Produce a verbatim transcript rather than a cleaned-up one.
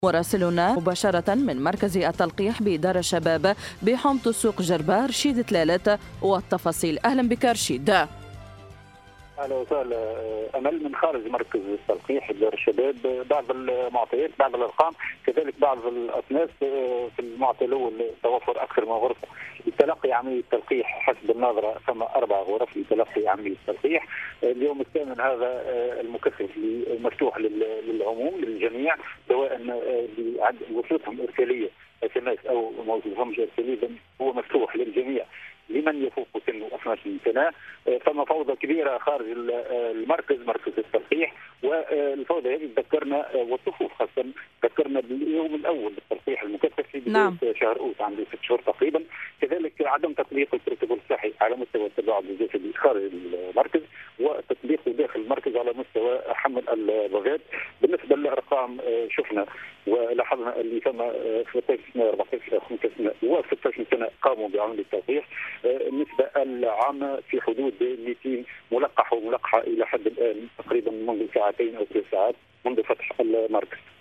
مراسلنا مباشرة من مركز التلقيح بدار الشباب بحومة السوق جربة رشيد تلالات والتفاصيل. أهلا بك رشيد. اهلا وسهلا امل من خارج مركز التلقيح دار الشباب. بعض المعطيات، بعض الارقام، كذلك بعض الاصناف. في المعطى الاول توفر اكثر من غرفه لتلقي عمليه التلقيح. حسب الناظره ثم اربع غرف لتلقي عمليه التلقيح. اليوم الثامن هذا المكثف مفتوح للعموم للجميع، سواء اللي وصلتهم ارساليه اس ام اس او ما وصلتهمش ارساليه، هو مفتوح للجميع لمن يفوق سن اثني عشر سنه. ثم فوضى كبيره خارج المركز، مركز التلقيح، والفوضى هذه تذكرنا والصفوف خاصه تذكرنا باليوم الاول للتلقيح المكثف في بدايه نعم. شهر اوت، عنده ست شهور تقريبا. كذلك عدم تطبيق البروتوكول الصحي على مستوى التباعد الجسدي خارج المركز، وتطبيقه داخل المركز على مستوى حمل الضغط. بالنسبه للارقام شفنا ولاحظنا اللي ثم في ثلاث سنين أربعة عشر خمسة سنين و ستة عشر سنه قاموا بعمليه التلقيح. النسبه العامه في حدود مئتين ملقح وملقحه الى حد الان، تقريبا منذ ساعتين او ثلاث ساعات منذ فتح المركز.